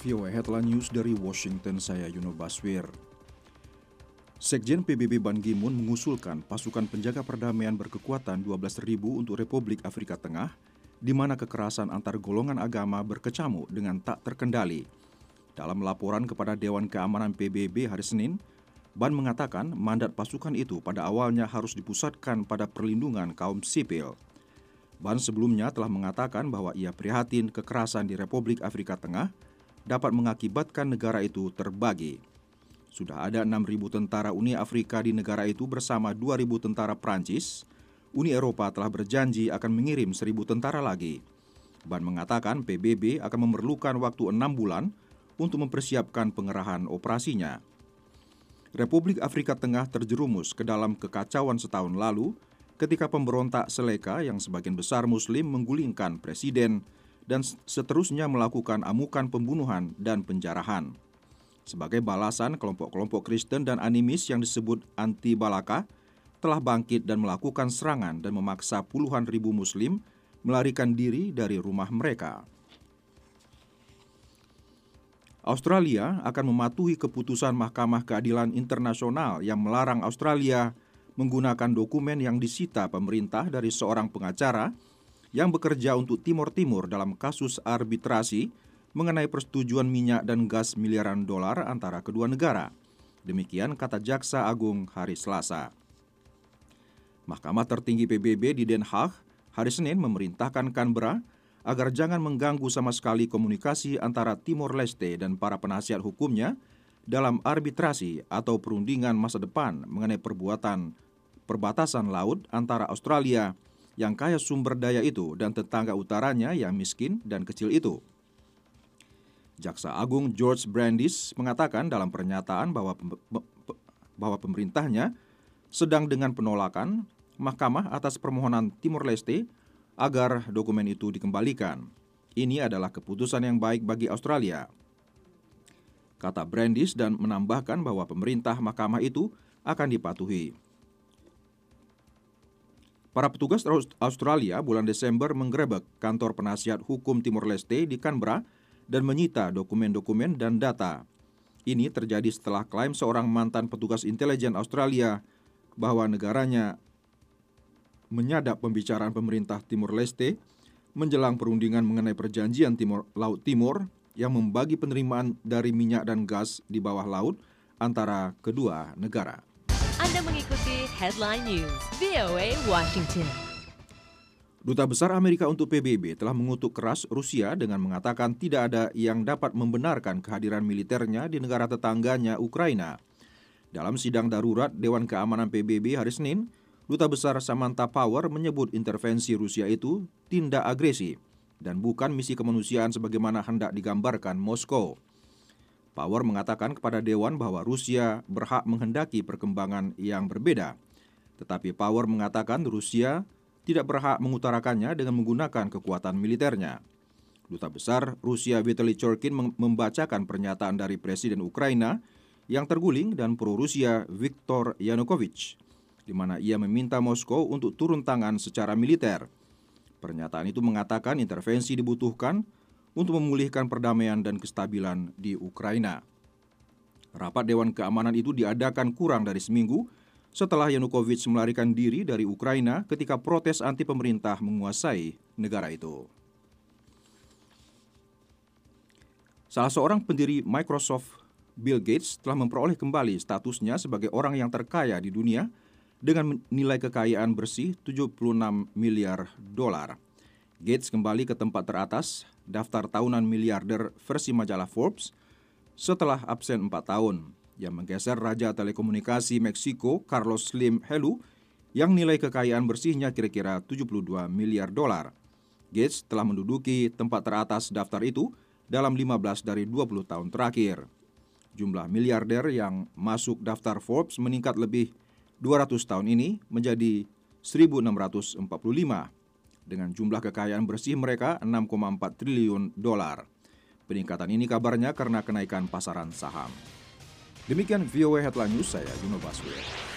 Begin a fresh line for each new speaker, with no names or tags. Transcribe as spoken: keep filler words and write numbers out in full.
V O A Headline News dari Washington, saya Yuno Baswir. Sekjen P B B Ban Ki-moon mengusulkan pasukan penjaga perdamaian berkekuatan dua belas ribu untuk Republik Afrika Tengah, di mana kekerasan antar golongan agama berkecamuk dengan tak terkendali. Dalam laporan kepada Dewan Keamanan P B B hari Senin, Ban mengatakan mandat pasukan itu pada awalnya harus dipusatkan pada perlindungan kaum sipil. Ban sebelumnya telah mengatakan bahwa ia prihatin kekerasan di Republik Afrika Tengah dapat mengakibatkan negara itu terbagi. Sudah ada enam ribu tentara Uni Afrika di negara itu bersama dua ribu tentara Prancis. Uni Eropa telah berjanji akan mengirim seribu tentara lagi. Ban mengatakan P B B akan memerlukan waktu enam bulan untuk mempersiapkan pengerahan operasinya. Republik Afrika Tengah terjerumus ke dalam kekacauan setahun lalu ketika pemberontak Seleka yang sebagian besar Muslim menggulingkan presiden dan seterusnya melakukan amukan pembunuhan dan penjarahan. Sebagai balasan, kelompok-kelompok Kristen dan animis yang disebut anti-Balaka telah bangkit dan melakukan serangan dan memaksa puluhan ribu Muslim melarikan diri dari rumah mereka. Australia akan mematuhi keputusan Mahkamah Keadilan Internasional yang melarang Australia menggunakan dokumen yang disita pemerintah dari seorang pengacara yang bekerja untuk Timor Timur dalam kasus arbitrasi mengenai persetujuan minyak dan gas miliaran dolar antara kedua negara. Demikian kata Jaksa Agung hari Selasa. Mahkamah tertinggi P B B di Den Haag hari Senin memerintahkan Canberra agar jangan mengganggu sama sekali komunikasi antara Timor Leste dan para penasihat hukumnya dalam arbitrasi atau perundingan masa depan mengenai perbuatan perbatasan laut antara Australia yang kaya sumber daya itu dan tetangga utaranya yang miskin dan kecil itu. Jaksa Agung George Brandis mengatakan dalam pernyataan bahwa bahwa pemerintahnya sedang dengan penolakan mahkamah atas permohonan Timor Leste agar dokumen itu dikembalikan. Ini adalah keputusan yang baik bagi Australia, kata Brandis, dan menambahkan bahwa pemerintah mahkamah itu akan dipatuhi. Para petugas Australia bulan Desember menggerebek kantor penasihat hukum Timor Leste di Canberra dan menyita dokumen-dokumen dan data. Ini terjadi setelah klaim seorang mantan petugas intelijen Australia bahwa negaranya menyadap pembicaraan pemerintah Timor Leste menjelang perundingan mengenai perjanjian Timor, Laut Timur yang membagi penerimaan dari minyak dan gas di bawah laut antara kedua negara.
Anda mengikuti Headline News V O A Washington.
Duta Besar Amerika untuk P B B telah mengutuk keras Rusia dengan mengatakan tidak ada yang dapat membenarkan kehadiran militernya di negara tetangganya Ukraina. Dalam sidang darurat Dewan Keamanan P B B hari Senin, Duta Besar Samantha Power menyebut intervensi Rusia itu tindak agresi dan bukan misi kemanusiaan sebagaimana hendak digambarkan Moskow. Power mengatakan kepada Dewan bahwa Rusia berhak menghendaki perkembangan yang berbeda. Tetapi Power mengatakan Rusia tidak berhak mengutarakannya dengan menggunakan kekuatan militernya. Duta Besar Rusia Vitaly Churkin membacakan pernyataan dari Presiden Ukraina yang terguling dan pro-Rusia Viktor Yanukovych, di mana ia meminta Moskow untuk turun tangan secara militer. Pernyataan itu mengatakan intervensi dibutuhkan untuk memulihkan perdamaian dan kestabilan di Ukraina. Rapat Dewan Keamanan itu diadakan kurang dari seminggu setelah Yanukovych melarikan diri dari Ukraina ketika protes anti pemerintah menguasai negara itu. Salah seorang pendiri Microsoft, Bill Gates, telah memperoleh kembali statusnya sebagai orang yang terkaya di dunia dengan nilai kekayaan bersih tujuh puluh enam miliar dolar. Gates kembali ke tempat teratas daftar tahunan miliarder versi majalah Forbes setelah absen empat tahun, yang menggeser Raja Telekomunikasi Meksiko Carlos Slim Helú yang nilai kekayaan bersihnya kira-kira tujuh puluh dua miliar dolar. Gates telah menduduki tempat teratas daftar itu dalam lima belas dari dua puluh tahun terakhir. Jumlah miliarder yang masuk daftar Forbes meningkat lebih dua ratus tahun ini menjadi seribu enam ratus empat puluh lima. Dengan jumlah kekayaan bersih mereka enam koma empat triliun dolar. Peningkatan ini kabarnya karena kenaikan pasaran saham. Demikian V O A Headline News, saya Yuno Baswir.